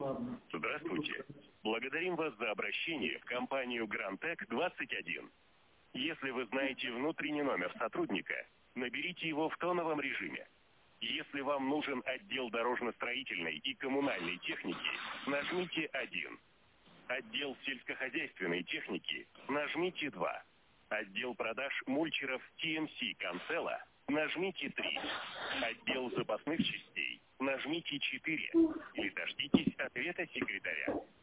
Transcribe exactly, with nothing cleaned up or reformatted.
Здравствуйте. Благодарим вас за обращение в компанию Грантек двадцать один. Если вы знаете внутренний номер сотрудника, наберите его в тоновом режиме. Если вам нужен отдел дорожно-строительной и коммунальной техники, нажмите один. Отдел сельскохозяйственной техники, нажмите два. Отдел продаж мульчеров ти эм си Канцела, нажмите три. Отдел запасных частей, нажмите четыре. Или дождитесь ответа секретаря.